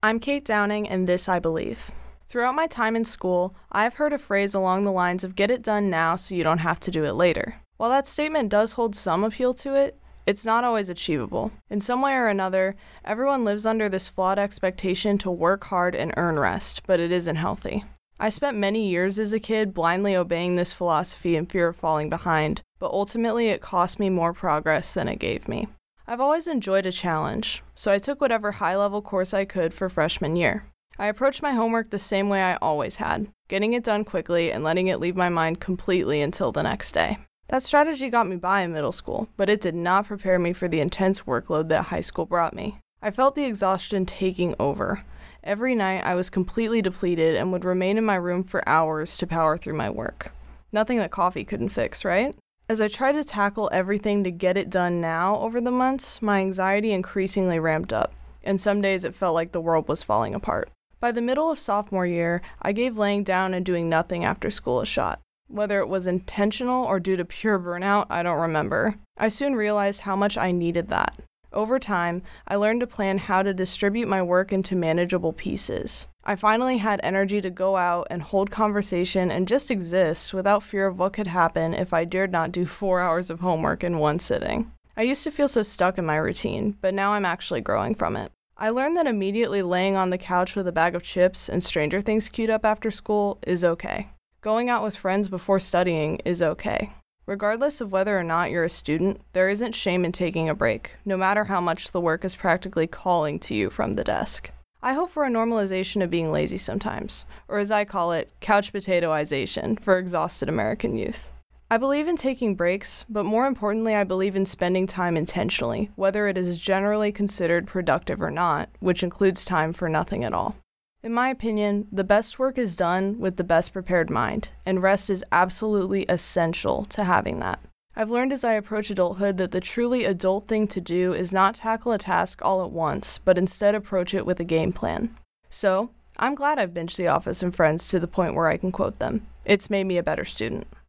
I'm Kate Downing, and this I believe. Throughout my time in school, I've heard a phrase along the lines of get it done now so you don't have to do it later. While that statement does hold some appeal to it, it's not always achievable. In some way or another, everyone lives under this flawed expectation to work hard and earn rest, but it isn't healthy. I spent many years as a kid blindly obeying this philosophy in fear of falling behind, but ultimately it cost me more progress than it gave me. I've always enjoyed a challenge, so I took whatever high-level course I could for freshman year. I approached my homework the same way I always had, getting it done quickly and letting it leave my mind completely until the next day. That strategy got me by in middle school, but it did not prepare me for the intense workload that high school brought me. I felt the exhaustion taking over. Every night I was completely depleted and would remain in my room for hours to power through my work. Nothing that coffee couldn't fix, right? As I tried to tackle everything to get it done now over the months, my anxiety increasingly ramped up, and some days it felt like the world was falling apart. By the middle of sophomore year, I gave laying down and doing nothing after school a shot. Whether it was intentional or due to pure burnout, I don't remember. I soon realized how much I needed that. Over time, I learned to plan how to distribute my work into manageable pieces. I finally had energy to go out and hold conversation and just exist without fear of what could happen if I dared not do 4 hours of homework in one sitting. I used to feel so stuck in my routine, but now I'm actually growing from it. I learned that immediately laying on the couch with a bag of chips and Stranger Things queued up after school is okay. Going out with friends before studying is okay. Regardless of whether or not you're a student, there isn't shame in taking a break, no matter how much the work is practically calling to you from the desk. I hope for a normalization of being lazy sometimes, or as I call it, couch potatoization for exhausted American youth. I believe in taking breaks, but more importantly, I believe in spending time intentionally, whether it is generally considered productive or not, which includes time for nothing at all. In my opinion, the best work is done with the best prepared mind, and rest is absolutely essential to having that. I've learned as I approach adulthood that the truly adult thing to do is not tackle a task all at once, but instead approach it with a game plan. So, I'm glad I've binged The Office and Friends to the point where I can quote them. It's made me a better student.